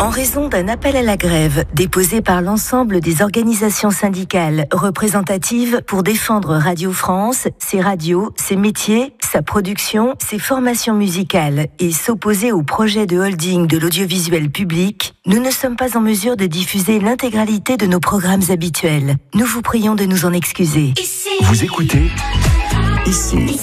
En raison d'un appel à la grève déposé par l'ensemble des organisations syndicales représentatives pour défendre Radio France, ses radios, ses métiers, sa production, ses formations musicales et s'opposer au projet de holding de l'audiovisuel public, nous ne sommes pas en mesure de diffuser l'intégralité de nos programmes habituels. Nous vous prions de nous en excuser. Ici. Vous écoutez Ici.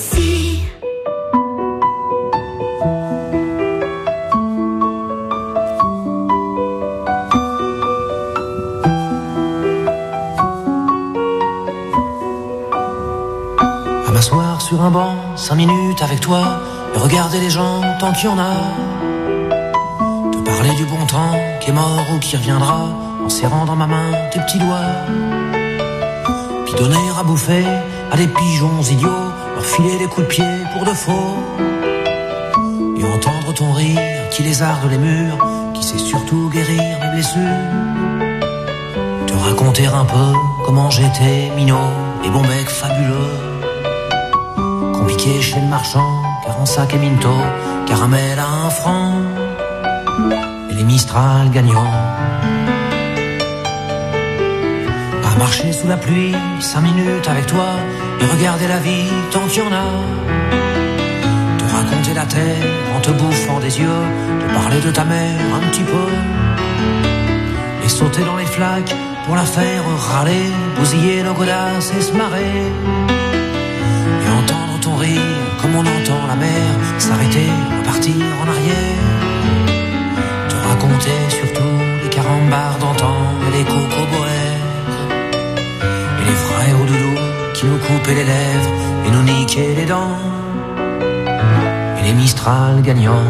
M'asseoir sur un banc, 5 minutes avec toi, et regarder les gens tant qu'il y en a. Te parler du bon temps qui est mort ou qui reviendra, en serrant dans ma main tes petits doigts. Puis donner à bouffer à des pigeons idiots, leur filer des coups de pied pour de faux. Et entendre ton rire qui lézarde les murs, qui sait surtout guérir mes blessures. Te raconter un peu comment j'étais minot et bon mec fabuleux. Piqué chez le marchand, car en sac et minto, caramel à 1 franc, et les Mistral gagnants. À marcher sous la pluie, 5 minutes avec toi, et regarder la vie tant qu'il y en a. Te raconter la terre en te bouffant des yeux, te parler de ta mère un petit peu, et sauter dans les flaques pour la faire râler, bousiller nos godasses et se marrer. Et entendre ton rire comme on entend la mer s'arrêter, repartir en arrière. Te raconter surtout les carambars d'antan et les cocoboères. Et les vrais hauts doudous qui nous coupaient les lèvres et nous niquaient les dents. Et les Mistral gagnants.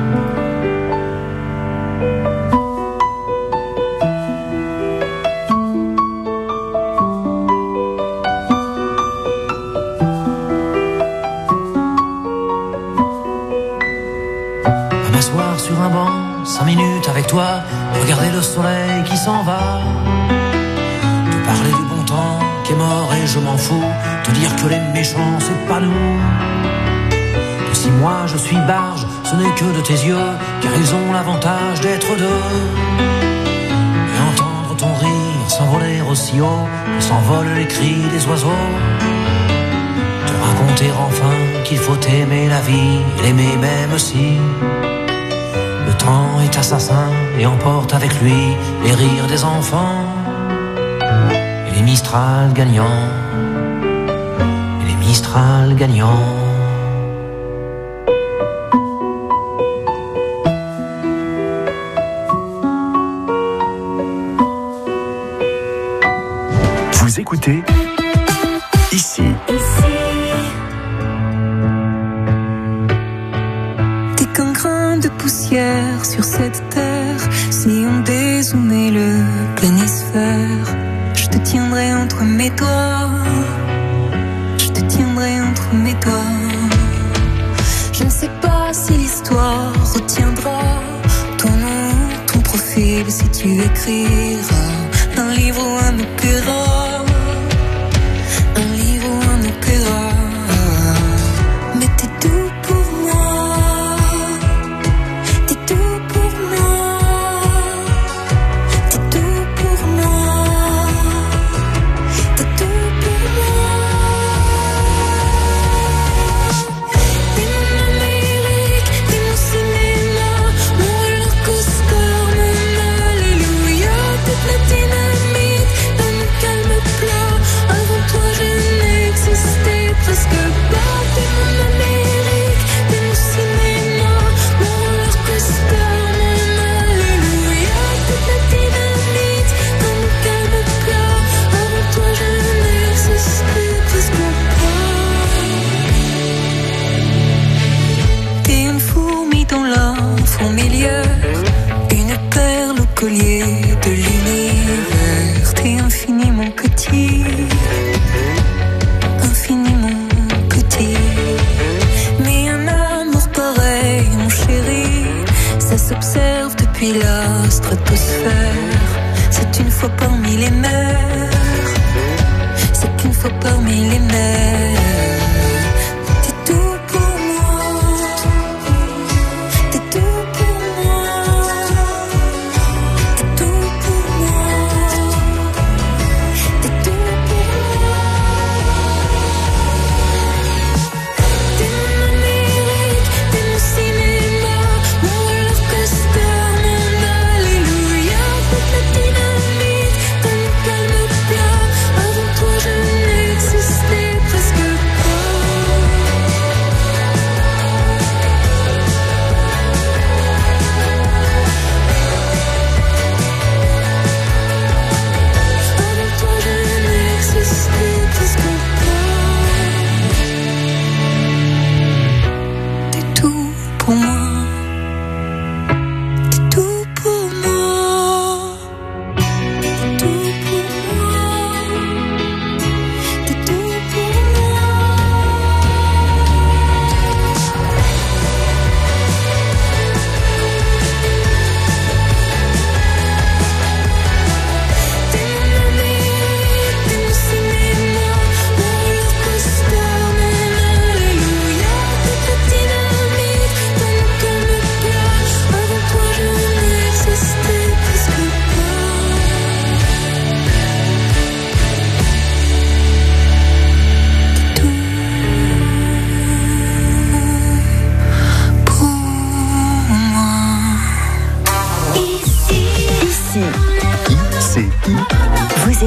Sur un banc, 5 minutes avec toi, regarder le soleil qui s'en va. Te parler du bon temps qui est mort et je m'en fous. Te dire que les méchants c'est pas nous. Que si moi je suis barge, ce n'est que de tes yeux, car ils ont l'avantage d'être deux. Et entendre ton rire s'envoler aussi haut que s'envolent les cris des oiseaux. Te raconter enfin qu'il faut aimer la vie, et l'aimer même si le temps est assassin et emporte avec lui les rires des enfants. Et les Mistral gagnants. Et les Mistral gagnants. Vous écoutez Ici. Poussière sur cette terre, si on dézoomait le planisphère, je te tiendrai entre mes doigts, je te tiendrai entre mes doigts. Je ne sais pas si l'histoire retiendra ton nom, ton profil, si tu écriras un livre ou un opéra, un livre ou un opéra. Mais t'es doux pour moi. Collier de l'univers, t'es infiniment petit, infiniment petit. Mais un amour pareil, mon chéri, ça s'observe depuis la stratosphère. C'est une fois parmi les mers, c'est une fois parmi les mers.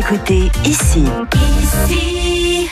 écoutez Ici. Ici.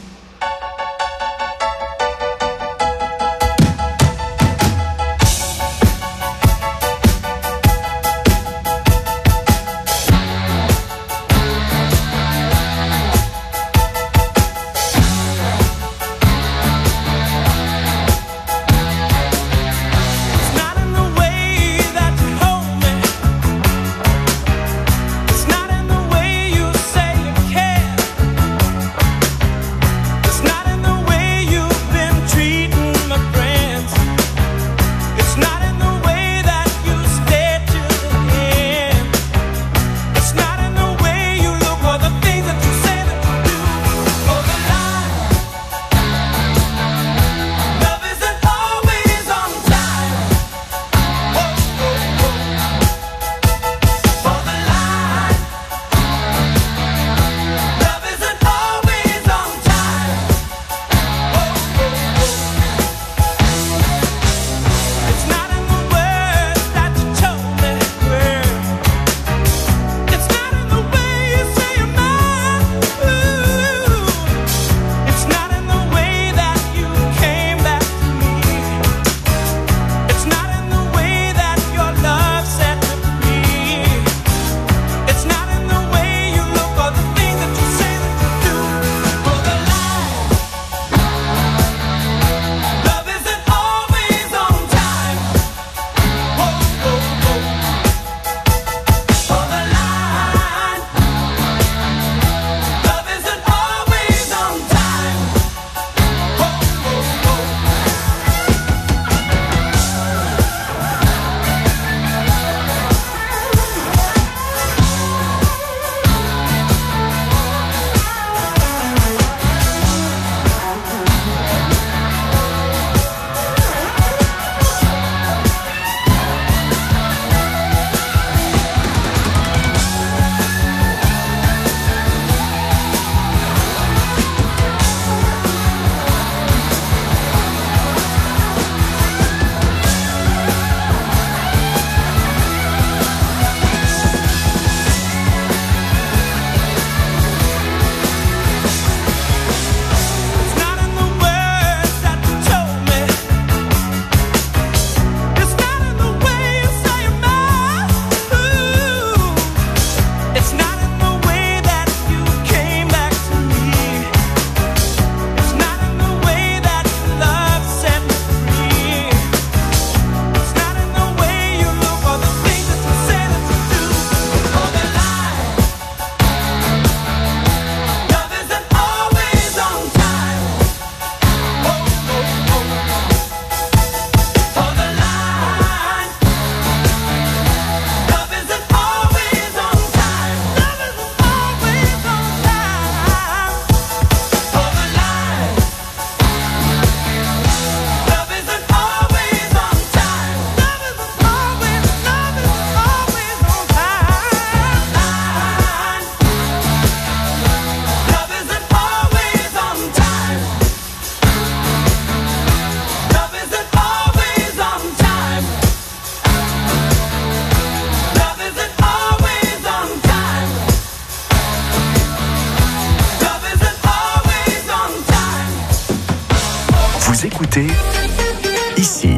Vous écoutez Ici.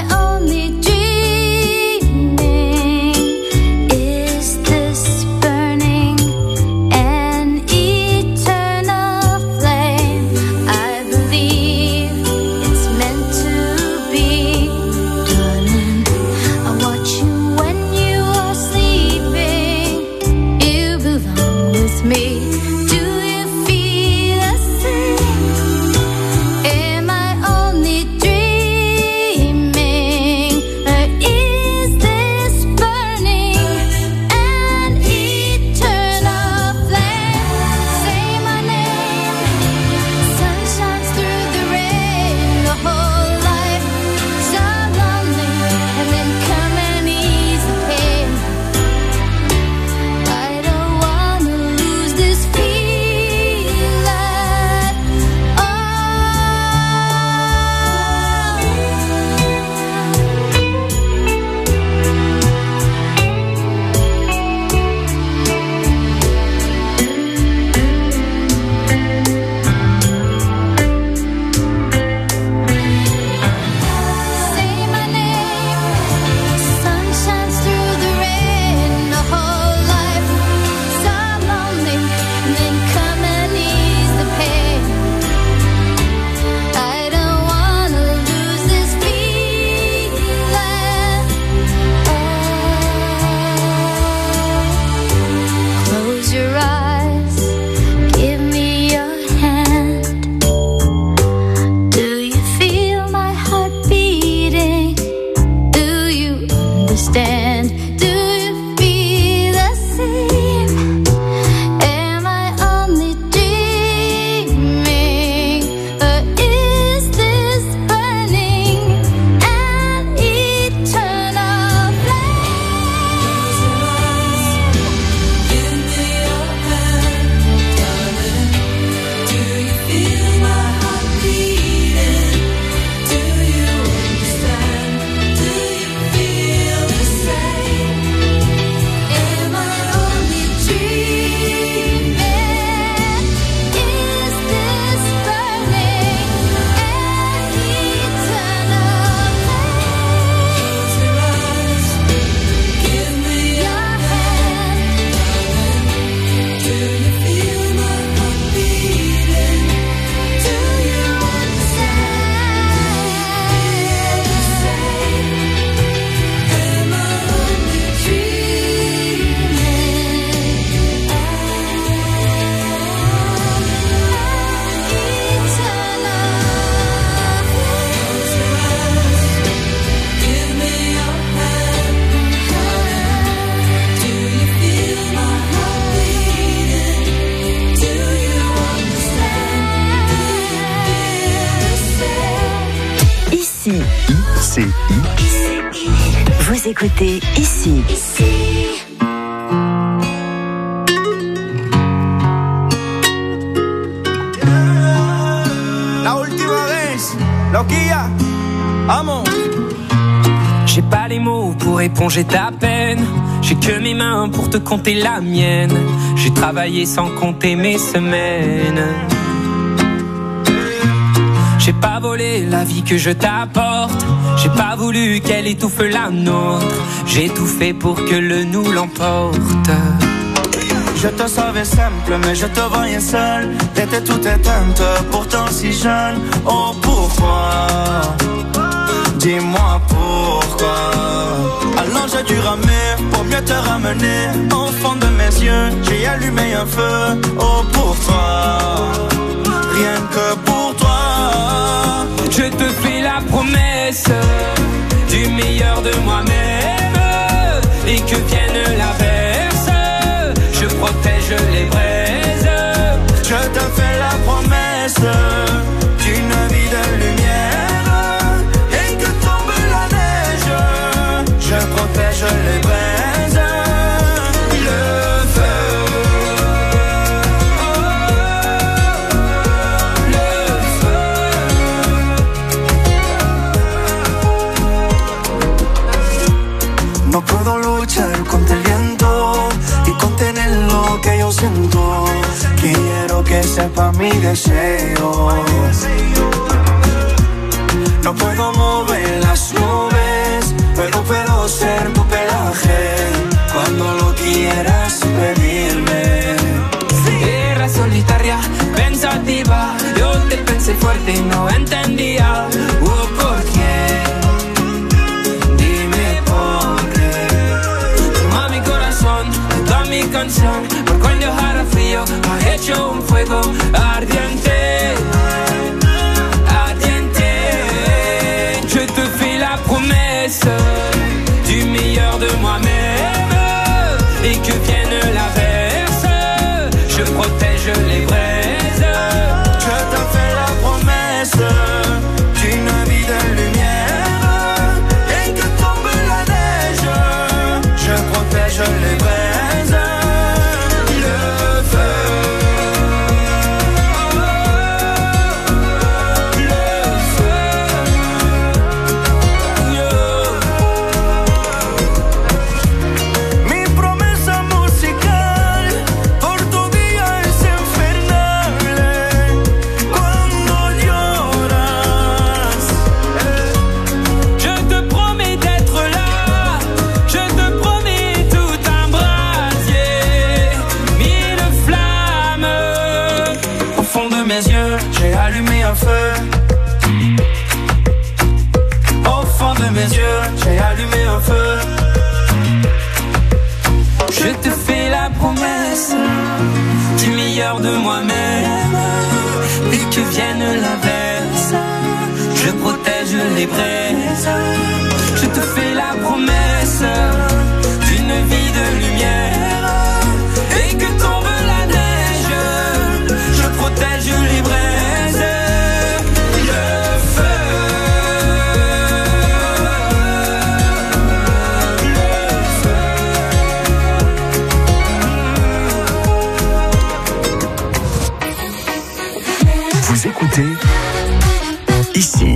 Burn écoutez Ici. La última vez, loquilla, amo. J'ai pas les mots pour éponger ta peine. J'ai que mes mains pour te compter la mienne. J'ai travaillé sans compter mes semaines. J'ai pas volé la vie que je t'apporte. J'ai pas voulu qu'elle étouffe la nôtre. J'ai tout fait pour que le nous l'emporte. Je te savais simple, mais je te voyais seule. T'étais toute éteinte, pourtant si jeune. Oh pourquoi? Dis-moi pourquoi. Alors j'ai dû ramer pour mieux te ramener. Au fond de mes yeux, j'ai allumé un feu. Oh pour toi, rien que pour toi. Je te fais la promesse du meilleur de moi-même. Et que vienne l'averse, je protège les braises. Je te fais la promesse d'une vie de lumière. Et que tombe la neige, je protège les braises. Le feu, le feu. No puedo luchar contra el viento y contener lo que yo siento. Quiero que sepa mi deseo. No puedo mover las nubes, pero puedo ser tu pelaje cuando lo quieras pedirme. Era solitaria, pensativa. Yo te pensé fuerte y no entendía. ¿Por qué? Dime por qué. Toma mi corazón, toda mi canción. Por cuando hará frío, ha hecho un fuego ardiente. Ardiente. Je te fais la promesse du meilleur de moi-même. Et que vienne l'averse, je protège les braises. Je te fais la promesse d'une vie de lumière. Et que tombe la neige, je protège les braises. Le feu, le feu. Mi promesa musical por tu día es infernal. Cuando lloras, Je te promets d'être là. Je te promets tout un brasier. Mille flammes. au fond de mes yeux, j'ai allumé un feu. Au fond de mes yeux, j'ai allumé un feu. Je te fais la promesse du meilleur de moi-même. Et que vienne l'averse, je protège les braises. Je te fais la promesse d'une vie de lumière. Et que tombe la neige, je protège les braises. Le feu, le feu. Vous écoutez Ici.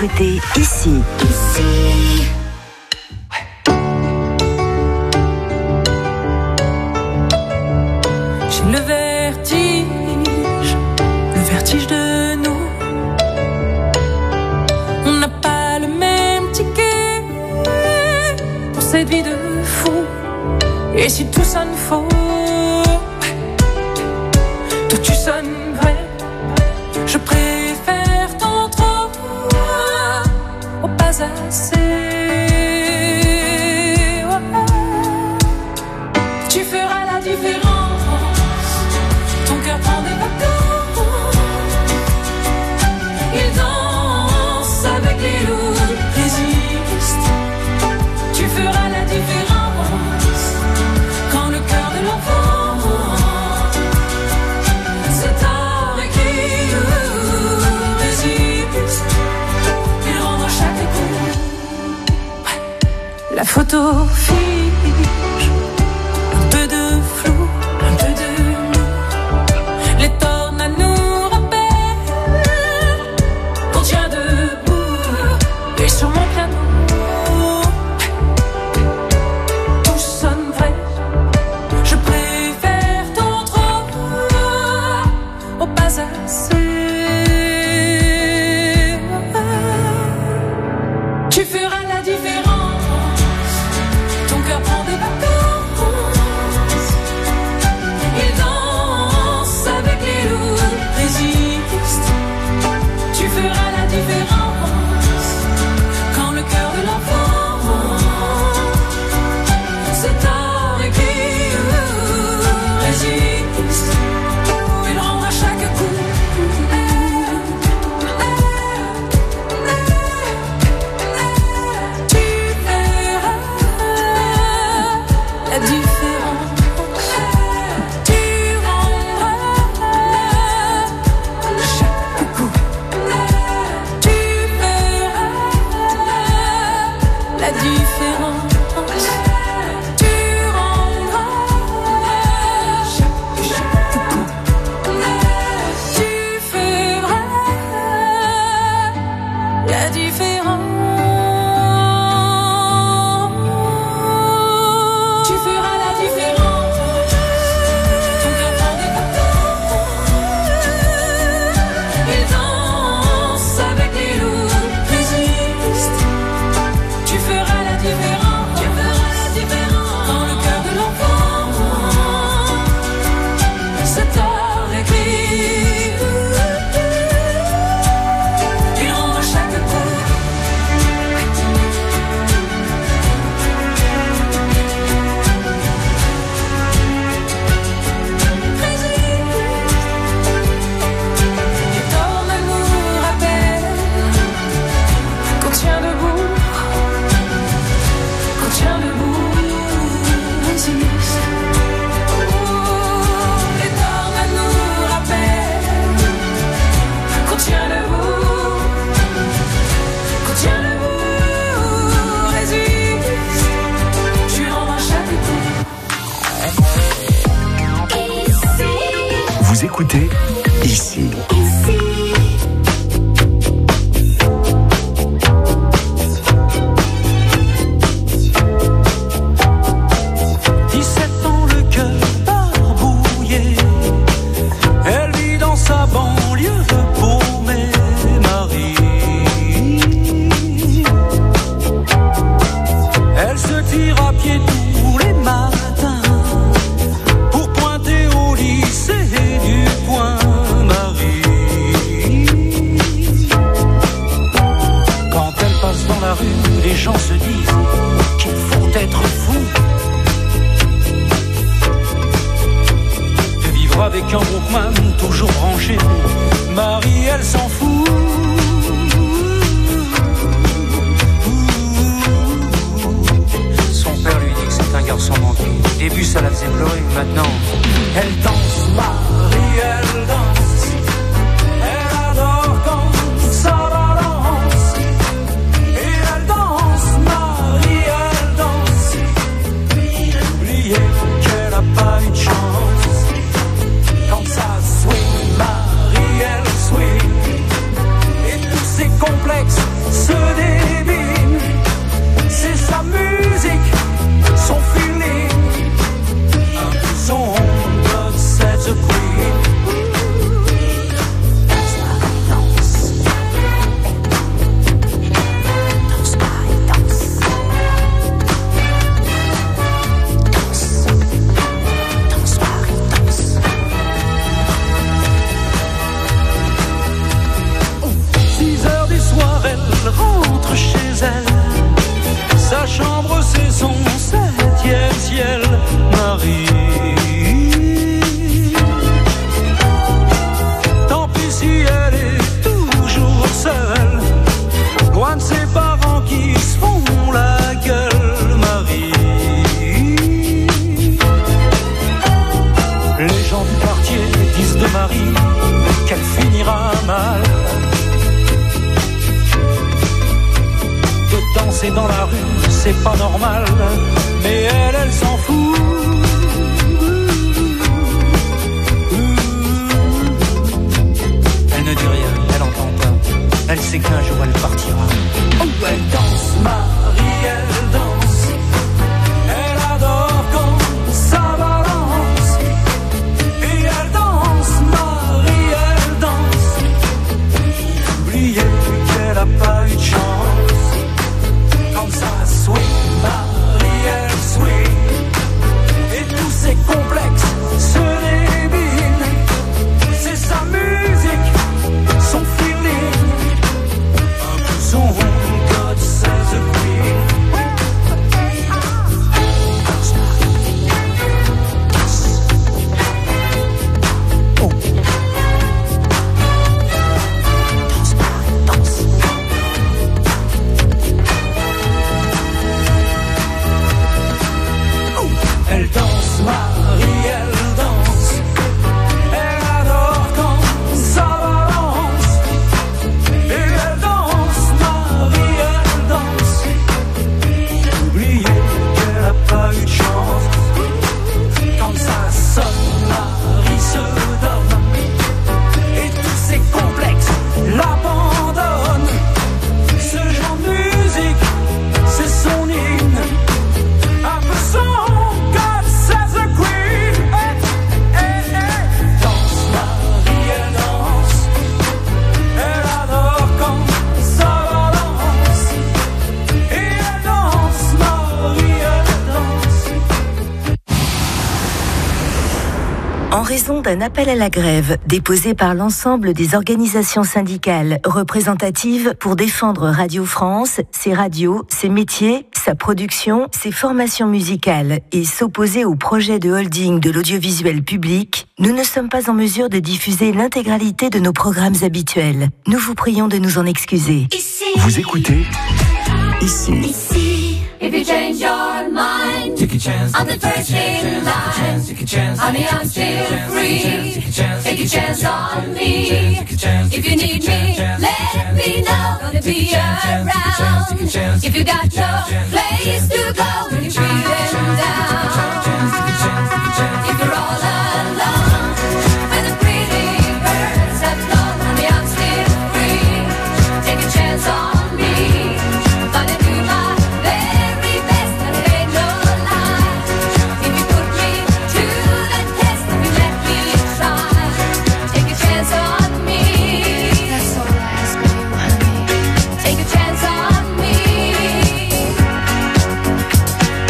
écoutez Ici. J'ai le vertige de nous. On n'a pas le même ticket pour cette vie de fou. Et si tout sonne faux, toi tu sonnes vrai. Je préfère tant trop au pas assez. Tu feras la différence. Ton cœur prend des vacances. Il danse avec les loups, résiste. Tu feras la différence. Quand le cœur de l'enfant s'éteint et qui résiste, il rend à chaque coup. La photo fiche, un peu de flou, un peu de nous. Les tornades nous rappellent qu'on tient debout. Et sur mon piano, tout sonne vrai. Je préfère tant trop au pas assez. Tu feras la différence. Ton cœur prend des vacances. Il danse avec les loups, résiste. Tu feras la différence. Quand le cœur de l'enfant s'éteint et qui résiste, il rend à chaque coup. Tu verras la différence. Tu rendras chaque coup. Tu verras la différence. Tu rendras chaque coup. Tu feras la différence. Tu feras la différence. Ton cœur prend des vacances. Il danse avec les loups, résiste. Tu feras la différence. Tu feras la différence. Quand le cœur de l'enfant s'éteint et crie, il rend à chaque coup. Les tornades nous rappellent qu'on tient debout, qu'on tient debout, résiste. Les tornades nous rappellent qu'on tient debout, qu'on tient debout, résiste. Tu rends à chaque coup. Vous écoutez Ici. 17 ans, le cœur barbouillé. Elle vit dans sa banlieue paumée, Marie. Elle se tire à pied tous les matins pour pointer au lycée du coin, Marie. Quand elle passe dans la rue, les gens se disent qu'il faut être fou de vivre avec un Walkman toujours branché. Marie, elle s'en fout. Son père lui dit que c'est un garçon manqué. Au début, ça la faisait pleurer. Maintenant, elle danse, Marie, elle danse. Elle adore quand ça balance. Et elle danse, Marie, elle danse. Oubliez qu'elle a pas eu de chance. Quand ça swing, Marie, elle swing. Et tous ses complexes chambre c'est son 7e ciel, Marie. Tant pis si elle est toujours seule, loin de ses parents qui se font la gueule, Marie. Les gens du quartier disent de Marie qu'elle finira mal. De danser dans la rue, c'est pas normal, mais elle s'en fout. Elle ne dit rien, elle entend pas. Elle sait qu'un jour elle partira. Oh, elle danse, Marie, elle danse. Elle adore quand ça balance. Et elle danse, Marie, elle danse. Oubliez qu'elle a pas eu de chance. Comme ça, sweet, Marie, elle sweet. Et tous ses complexes se débinent. C'est sa musique, son feeling, un peu son God says a queen. Oh. Danse. Oh. Elle danse, Marie, elle danse. Elle adore quand ça balance. Et elle danse, Marie, elle danse. Oubliez qu'elle a pas eu de chance. Quand ça sonne, Marie se donne. Et tous ses complexes l'abandonnent. Ce genre de musique, c'est son hymne. Un peu son God says a queen. Danse, Marie, elle danse. Elle adore quand ça balance. Et elle danse, Marie, elle danse. En raison d'un appel à la grève déposé par l'ensemble des organisations syndicales représentatives pour défendre Radio France, ses radios, ses métiers, sa production, ses formations musicales et s'opposer au projet de holding de l'audiovisuel public, nous ne sommes pas en mesure de diffuser l'intégralité de nos programmes habituels. Nous vous prions de nous en excuser. Vous écoutez Ici. If you change your mind, Take a chance, I'm the first in line. Honey, I'm still free. Take a chance on me. If you need me, let me know. Gonna be around. If you got no place to go, when you're feeling down. If you're all alone, when the pretty birds have flown, honey, I'm still free. Take a chance on me. Gonna do my very best, and it ain't no lie. If you put me to the test, if you let me try, take a chance on me. That's all I ask of you, honey. Take a chance on me.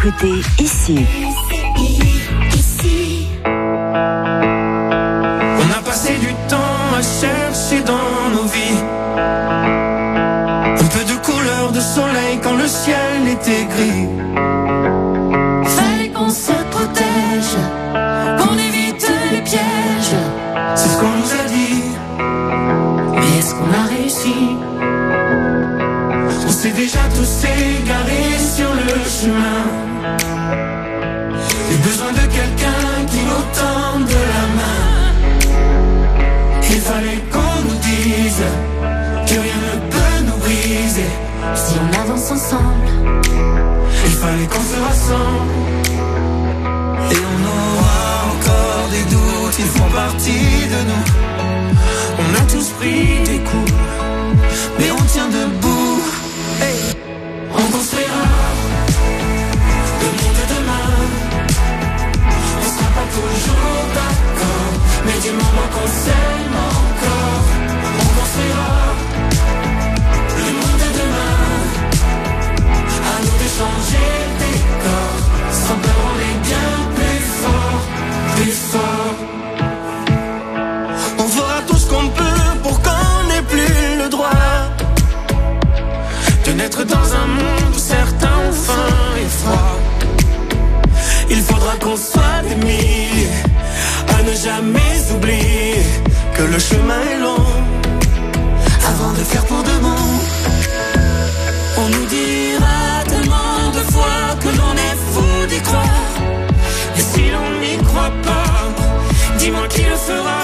écoutez ici. On a passé du temps à chercher dans nos vies un peu de couleur de soleil quand le ciel était gris. Fallait qu'on se protège, qu'on évite les pièges. C'est ce qu'on nous a dit. Mais est-ce qu'on a réussi? On s'est déjà tous égarés sur le chemin. J'ai besoin de quelqu'un qui nous tende la main. Il fallait qu'on nous dise que rien ne peut nous briser. Si on avance ensemble, il fallait qu'on se rassemble. Et on aura encore des doutes, ils font partie de nous. On a tous pris des coups, mais on tient debout. Hey. On construira le monde de demain. On sera pas toujours d'accord, mais du moment qu'on s'aime encore, on construira le monde de demain. À nous de changer des corps, sans peur on est bien plus fort, plus fort. On fera tout ce qu'on peut pour qu'on n'ait plus le droit de naître dans un monde où certains ont faim et froid. Il faudra qu'on soit des milliers à ne jamais oublier que le chemin est long avant de faire pour de bon. On nous dira tellement de fois que l'on est fou d'y croire. Et si l'on n'y croit pas, dis-moi qui le fera.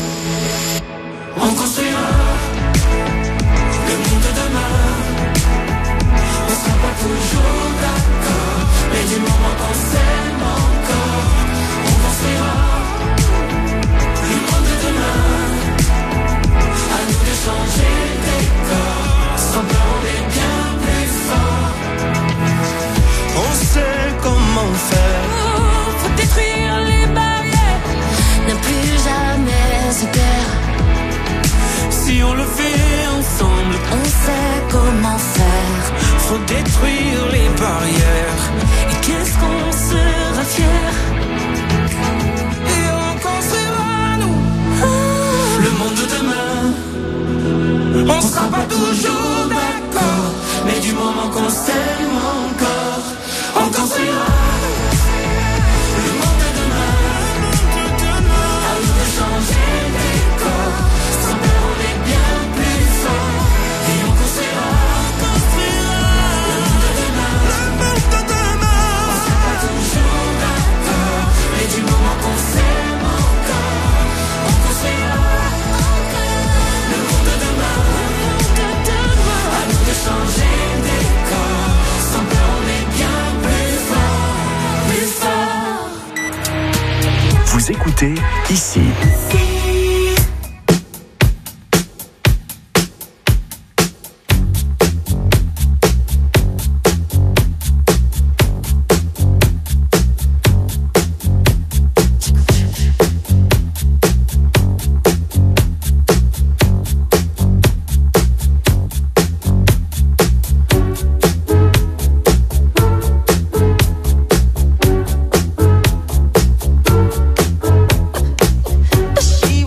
On construira le monde de demain. On sera pas toujours d'accord, mais du moment qu'on s'aime encore, on construira le monde de demain. À nous de changer des corps, sans peur on est bien plus fort. On sait comment faire. faut détruire les barrières, ne plus jamais se taire. Si on le fait ensemble, On sait comment faire. faut détruire les barrières. Et qu'est-ce qu'on sera fier? Et on construira nous le monde de demain. On sera pas toujours d'accord, mais du moment qu'on s'aime encore, on construira le monde de demain. À nous de changer les corps, sans peur on est bien plus fort. Et on construira le monde de demain. On sera pas toujours d'accord, mais du moment qu'on s'aime encore, on construira le monde de demain. À nous de changer des corps, sans peur on est bien plus fort, plus fort. Vous écoutez ici. She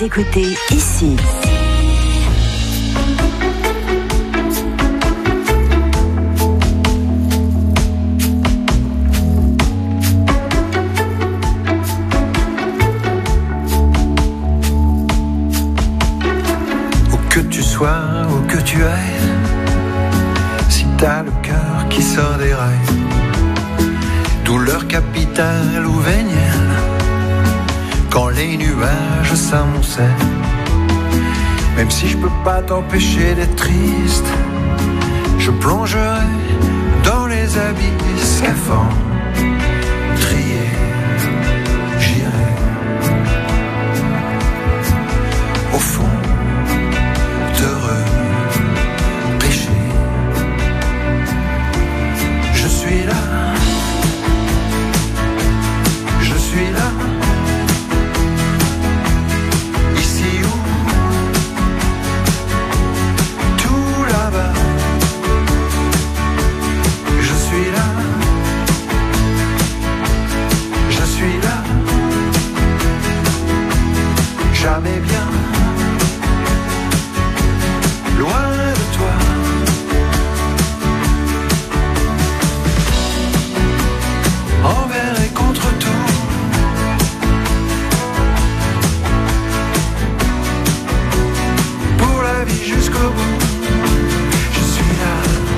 Vous écoutez ici. Où que tu sois, où que tu ailles, si t'as le cœur qui sort des rails, douleur capitale ou vénielle, quand les nuages s'amoncellent, même si je peux pas t'empêcher d'être triste, je plongerai dans les abysses qu'informe trier, j'irai au fond d'heureux péché. Je suis là, je suis là. Jamais bien, loin de toi. Envers et contre tout, pour la vie jusqu'au bout, je suis là.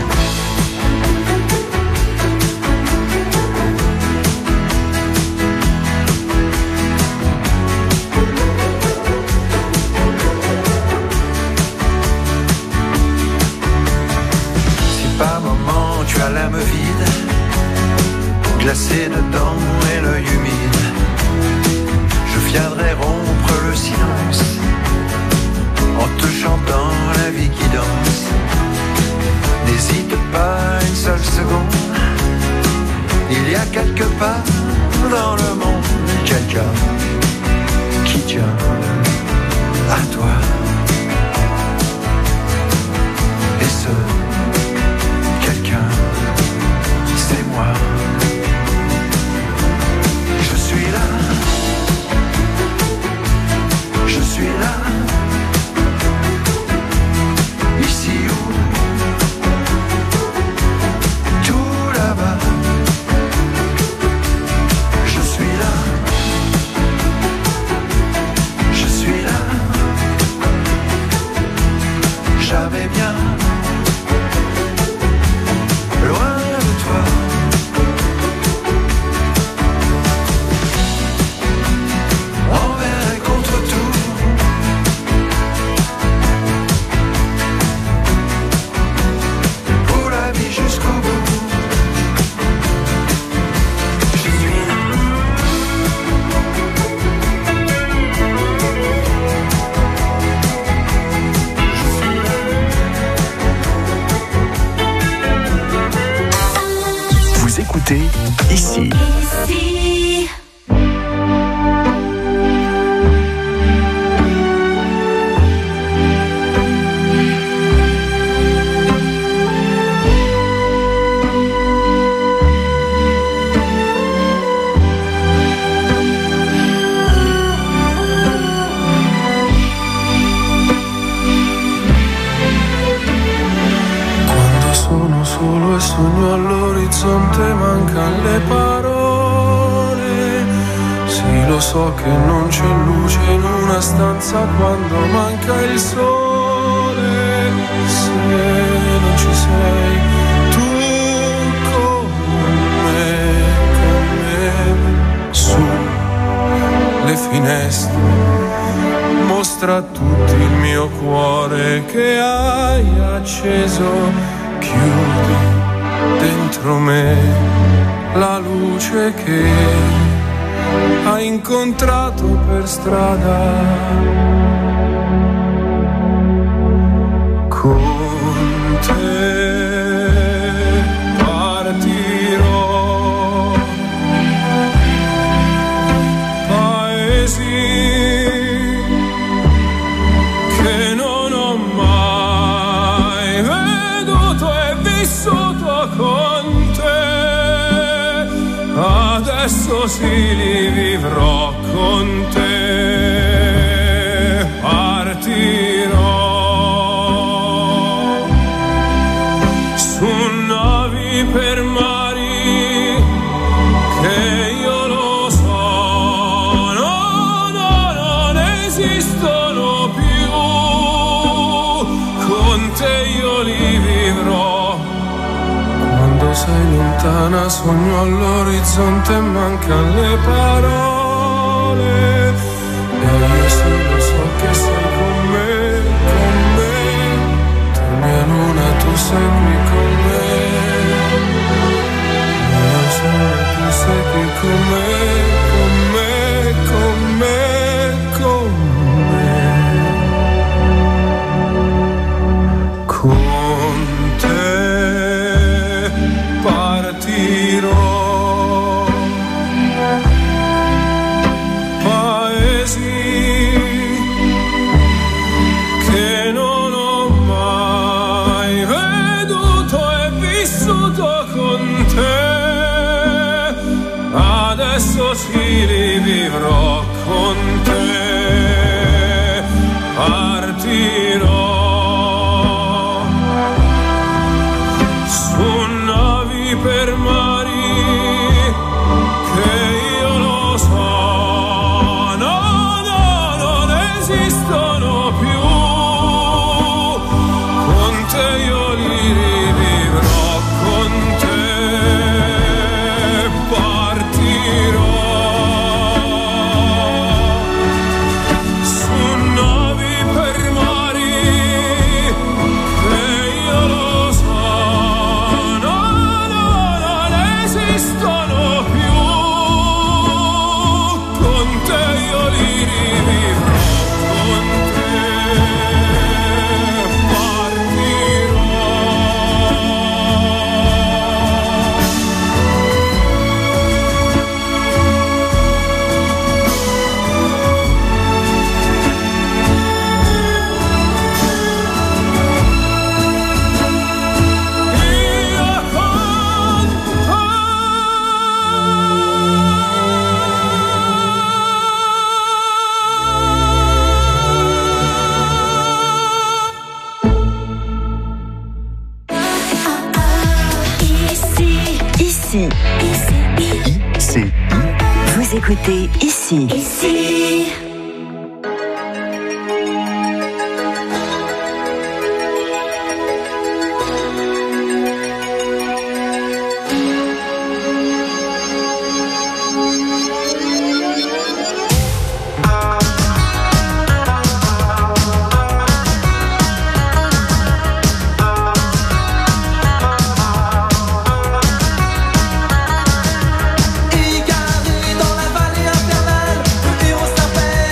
Par moments tu as l'âme vide, glacée dedans et l'œil humide, je viendrai rompre le silence en te chantant la vie qui danse. N'hésite pas une seule seconde, il y a quelque part dans le monde quelqu'un qui tient à toi. Et ce c'est moi. Je suis là, je suis là, ici ou tout là-bas. Je suis là, je suis là, jamais bien. Ici. Quando sono solo e sogno all'orizzonte mancano le parole, sì lo so che non c'è luce in una stanza quando manca il sole, se non ci sei tu con me, su le finestre, mostra a tutti il mio cuore che hai acceso, chiudi dentro me la luce che hai incontrato per strada. Con te partirò, paesi che non ho mai veduto e vissuto con te, adesso sì li vivrò con te. per mari che io lo so, no, no, non esistono più, con te io li vivrò. Quando sei lontana sogno all'orizzonte e mancano le parole, e io solo so che sei con me, tu mia luna, tu sei qui con me, mio sole, tu sei qui con me, con me, con me, con me, con te partirò. Adesso sì li vivrò con te, partirò su navi per mari che io lo so, no, no, non esistono più, con te io li rivivrò, con te Vous écoutez Ici. Ici. Égaré dans la vallée infernale, le héros s'appelle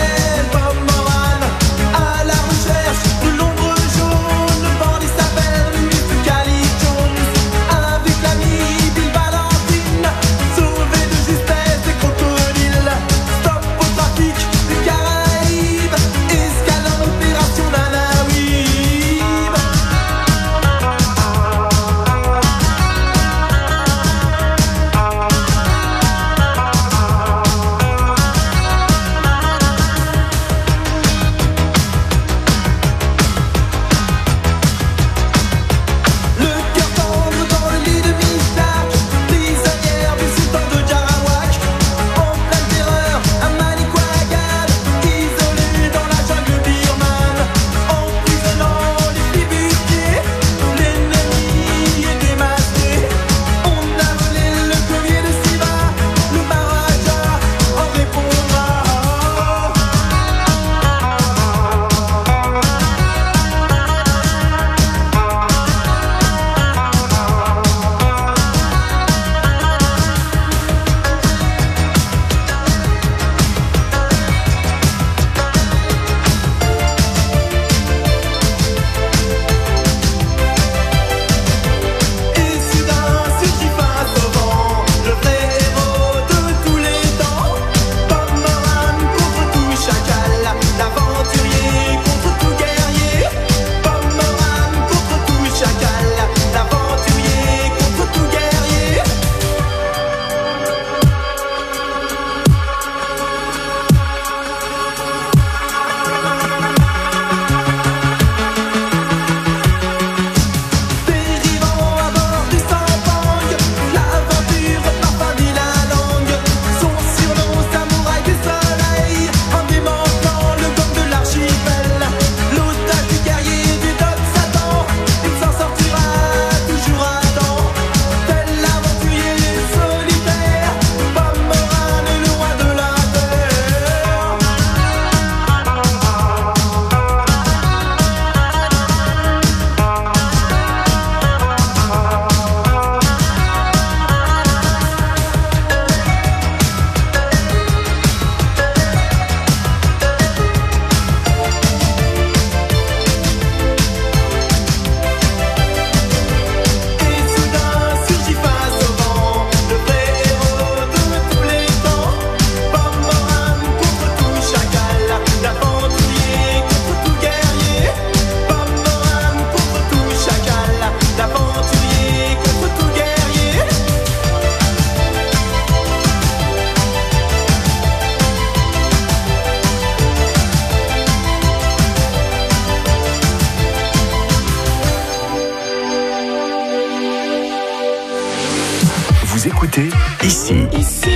Vous écoutez ici.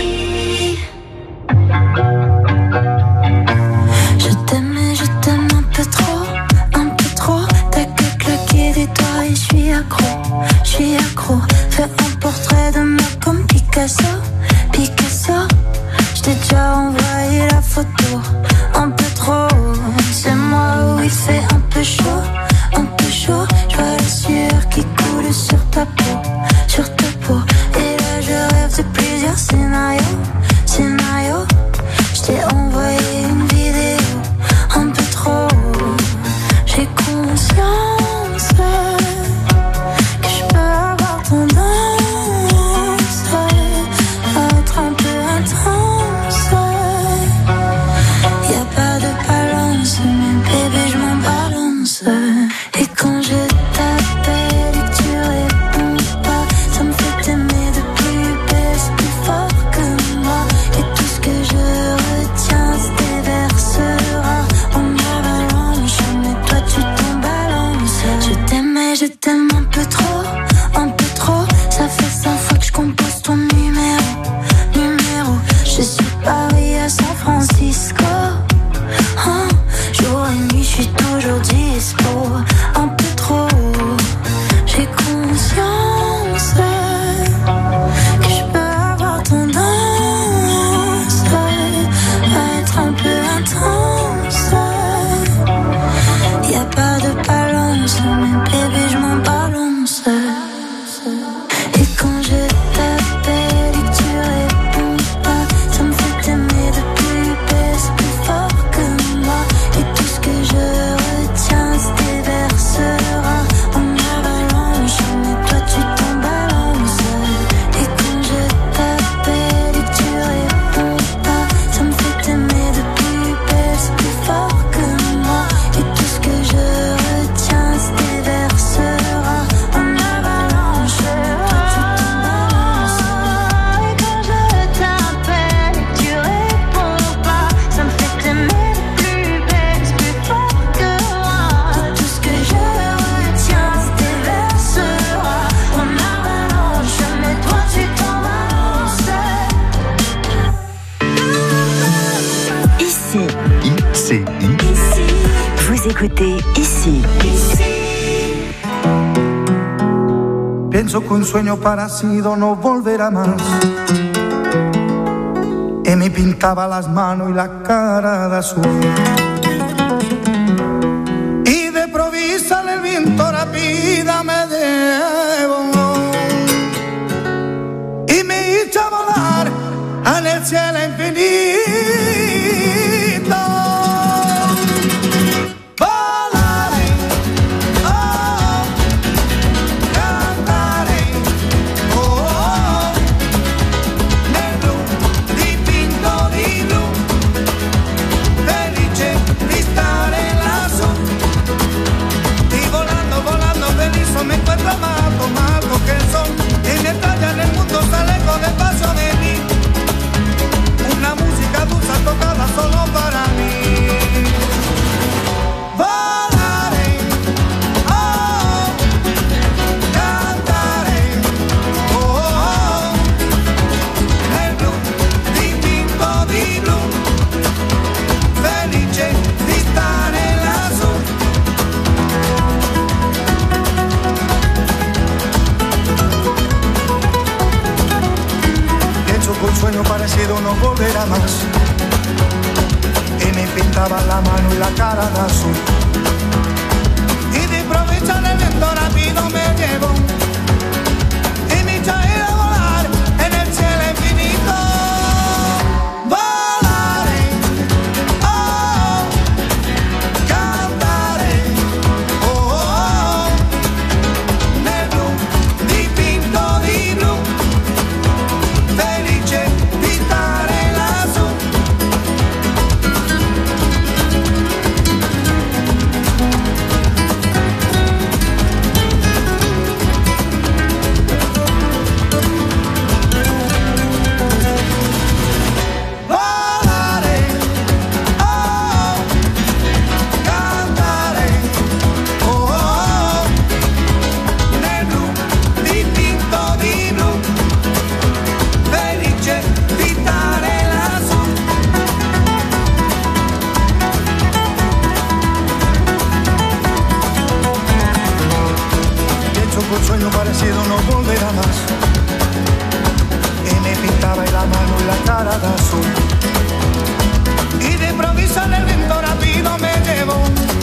Je t'aime un peu trop. T'as que claquer des doigts et je suis accro. Fais un portrait de moi comme Picasso. Je t'ai déjà envoyé la photo. Un peu trop, c'est moi où il fait un peu chaud. Je vois la sueur qui coule sur ta peau. Et là je rêve de plusieurs scénarios. Je t'ai envoyé une vidéo. Un peu trop, j'ai conscience que je peux avoir tendance à être un peu intense. Y'a pas de balance, mais bébé je m'en balance. Et quand je t'appelle et que tu réponds pas, ça me fait t'aimer de plus belle, c'est plus fort que moi. Et tout ce que je retiens se déversera en avalanche. Mais toi tu t'en balances. Je t'aime un peu trop. Ça fait 100 fois que je compose ton numéro. Je suis Paris à San Francisco. Jour et nuit, je suis toujours dispo. Un peu trop, j'ai conscience que je peux avoir tendance à être un peu intense. Y'a pas de balance, mais bébé, je m'en balance. Et quand je t'appelle et que tu réponds pas, ça me fait t'aimer de plus belle, c'est plus fort que moi. Et tout ce que je retiens se déversera en avalanche. Mais toi tu t'en balances. Et quand je t'appelle et que tu réponds pas, ça me fait t'aimer de plus belle, c'est plus fort que moi. Et tout ce que je retiens se déversera en avalanche. Toi tu t'en balances. Et quand je t'appelle et que tu réponds pas, ça me fait t'aimer de plus belle, c'est plus fort que moi. Tout ce que je retiens se déversera en avalanche. Mais toi tu t'en balances. Ici, ICI. vous écoutez ici. Pienso que un sueño parecido no volverá más. Y me pintaba las manos y la cara de azul. Y de provisa el viento rápida me devoró. Y me hizo volar en el cielo infinito. Volaré, oh, cantaré, oh, nel blu dipinto di blu, felice di stare lassù. Y volando feliz me encuentro más alto que el sol. Y mi estrella en el mundo se alejó despacio de mí. Una música dulce tocada solo para mí. Volaré, oh, cantaré, oh, nel blu dipinto di blu, felice di stare lassù. Pienso que un sueño parecido no volverá más. Y me pintaba la mano y la cara de azul. Y de aprovechar el viento rápido me llevo. Y me echa a volar en el cielo infinito. Volaré, oh, cantaré, oh, nel blu dipinto di blu, felice di stare lassù. cara d'azul. Y de improviso en el viento rápido me llevo